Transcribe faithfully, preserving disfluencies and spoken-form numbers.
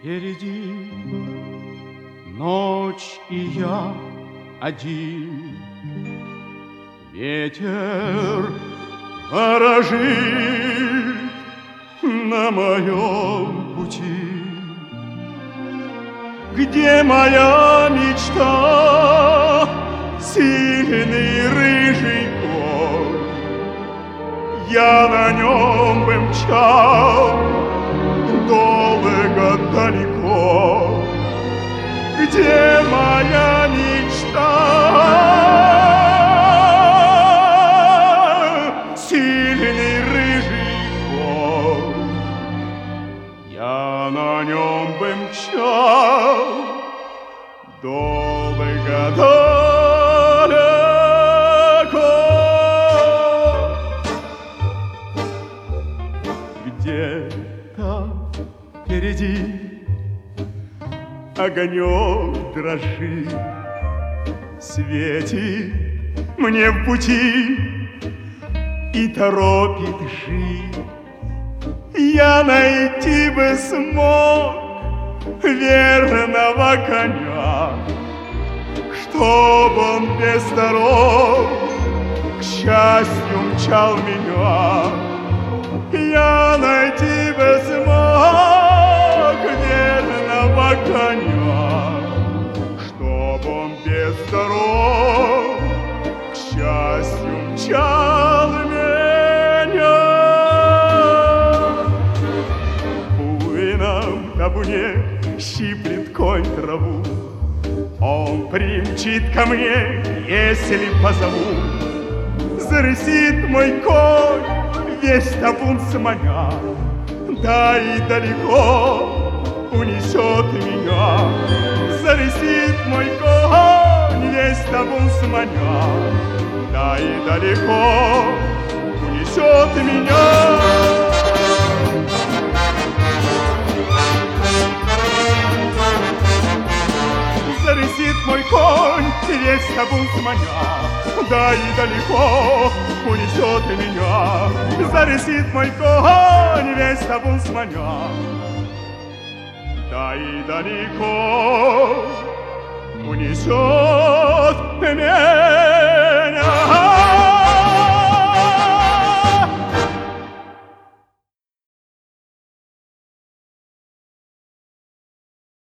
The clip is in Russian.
впереди ночь, и я один. Ветер ворожит на моем пути. Где моя мечта, сильный рыжий конь? Я на нем бы мчал долго, далеко. Где моя мечта, сильный рыжий конь? Я на нем бы мчал долго, далеко. Где-то впереди огонек дрожит, светит мне в пути и торопит жизнь. Я найти бы смог верного коня, чтоб он без дорог к счастью мчал меня. Я найти бы смог верного коня, чтоб он без дорог к счастью мчал меня. Буйном табуне щиплет конь траву, он примчит ко мне, если позову. Зарысит мой конь весь табун самоня, да и далеко унесет меня. Зарысит мой конь весь табун самоня, да и далеко унесет меня. Зарысит мой конь весь табун самоня, да и далеко унесет меня. Зарысит мой конь весь табун самоня, да и далеко унесет меня.